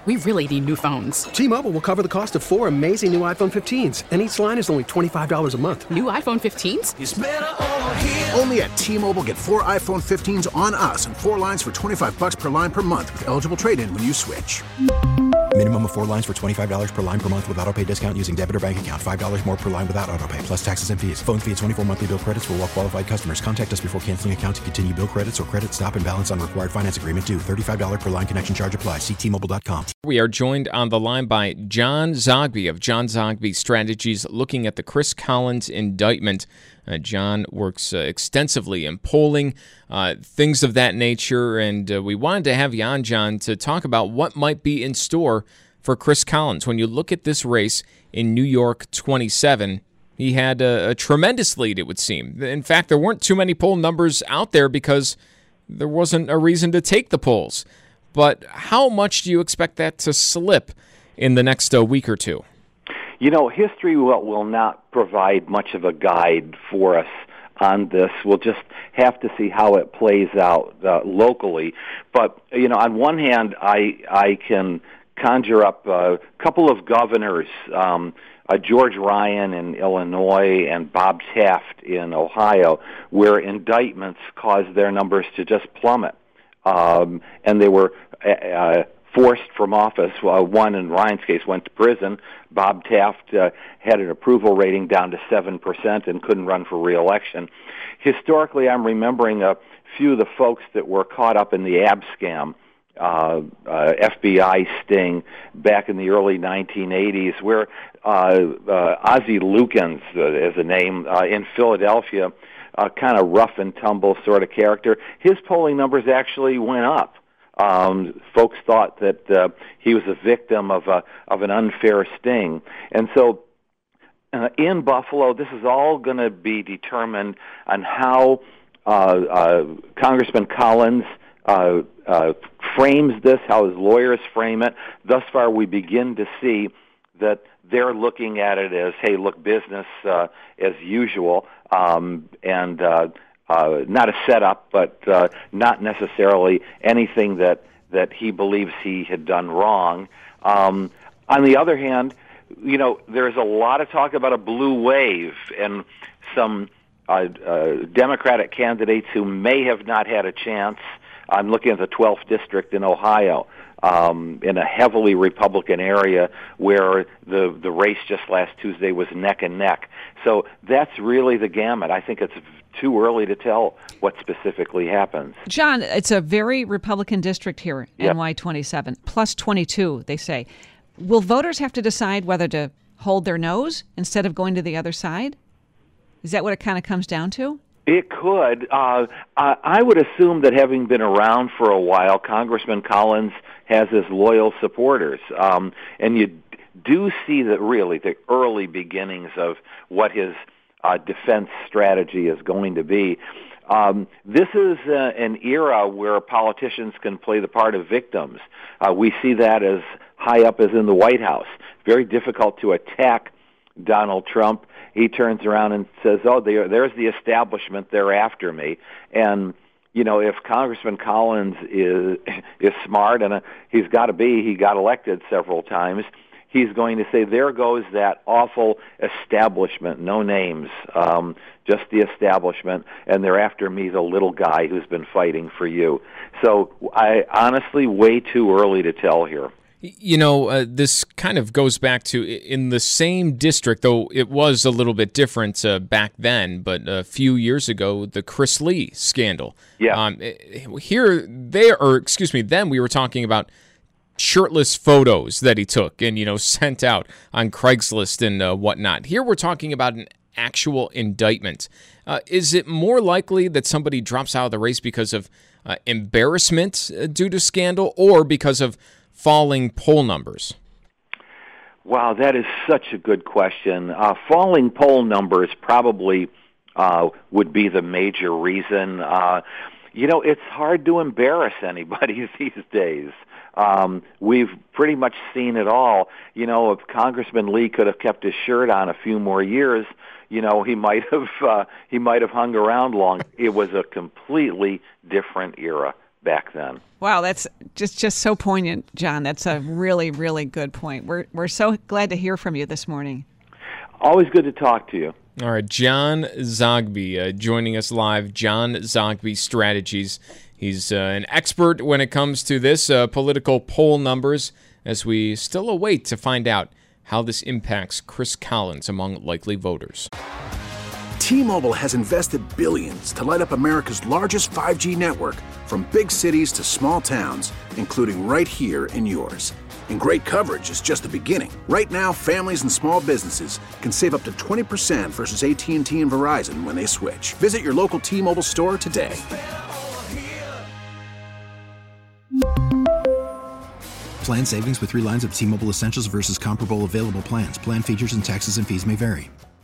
We really need new phones. T-Mobile will cover the cost of 4 amazing new iPhone 15s, and each line is only $25 a month. New iPhone 15s? It's better over here. Only at T-Mobile, get 4 iPhone 15s on us and 4 lines for $25 per line per month with eligible trade-in when you switch. Minimum of 4 lines for $25 per line per month with autopay discount using debit or bank account. $5 more per line without autopay, plus taxes and fees. Phone fee at 24 monthly bill credits for well-qualified customers. Contact us before canceling account to continue bill credits or credit stop and balance on required finance agreement due. $35 per line connection charge applies. See T-Mobile.com. We are joined on the line by John Zogby of John Zogby Strategies, looking at the Chris Collins indictment. John works extensively in polling, things of that nature, and we wanted to have you on, John, to talk about what might be in store for Chris Collins. When you look at this race in New York 27, he had a tremendous lead, it would seem. In fact, there weren't too many poll numbers out there because there wasn't a reason to take the polls. But how much do you expect that to slip in the next week or two? You know, history will not provide much of a guide for us on this. We'll just have to see how it plays out locally. But, you know, on one hand, I can conjure up a couple of governors, George Ryan in Illinois and Bob Taft in Ohio, where indictments caused their numbers to just plummet. And they were forced from office. One, in Ryan's case, went to prison. Bob Taft had an approval rating down to 7% and couldn't run for re-election. Historically, I'm remembering a few of the folks that were caught up in the AB scam, FBI sting back in the early 1980s, where Ozzie Lukens is a name in Philadelphia, kind of rough and tumble sort of character. His polling numbers actually went up. Folks thought that he was a victim of an unfair sting, and so in Buffalo, this is all going to be determined on how Congressman Collins frames this, how his lawyers frame it. Thus far, we begin to see that they're looking at it as, hey, look, business as usual, and not a setup, but not necessarily anything that he believes he had done wrong. On the other hand, you know, there's a lot of talk about a blue wave and some Democratic candidates who may have not had a chance. I'm looking at the 12th district in Ohio, in a heavily Republican area where the race just last Tuesday was neck and neck. So that's really the gamut. I think it's too early to tell what specifically happens. John, it's a very Republican district here, yep. NY27, plus 22, they say. Will voters have to decide whether to hold their nose instead of going to the other side? Is that what it kind of comes down to? It could. I would assume that having been around for a while, Congressman Collins has his loyal supporters. And you do see that really the early beginnings of what his defense strategy is going to be. This is an era where politicians can play the part of victims. We see that as high up as in the White House. Very difficult to attack Donald Trump. He turns around and says, oh, there's the establishment, they're after me. And, you know, if Congressman Collins is smart, and he's got to be, he got elected several times, he's going to say, there goes that awful establishment, no names, just the establishment, and they're after me, the little guy who's been fighting for you. So I honestly, way too early to tell here. You know, this kind of goes back to in the same district, though it was a little bit different back then, but a few years ago, the Chris Lee scandal. Yeah. Then we were talking about shirtless photos that he took and, you know, sent out on Craigslist and whatnot. Here we're talking about an actual indictment. Is it more likely that somebody drops out of the race because of embarrassment due to scandal or because of falling poll numbers? Wow, that is such a good question. Falling poll numbers probably would be the major reason. You know, it's hard to embarrass anybody these days. We've pretty much seen it all. You know, if Congressman Lee could have kept his shirt on a few more years, you know, he might have hung around long. It was a completely different era back then. Wow, that's just so poignant, John. That's a really, really good point. We're so glad to hear from you this morning. Always good to talk to you. All right, John Zogby joining us live. John Zogby Strategies. He's an expert when it comes to this political poll numbers, as we still await to find out how this impacts Chris Collins among likely voters. T-Mobile has invested billions to light up America's largest 5G network, from big cities to small towns, including right here in yours. And great coverage is just the beginning. Right now, families and small businesses can save up to 20% versus AT&T and Verizon when they switch. Visit your local T-Mobile store today. Plan savings with 3 lines of T-Mobile Essentials versus comparable available plans. Plan features and taxes and fees may vary.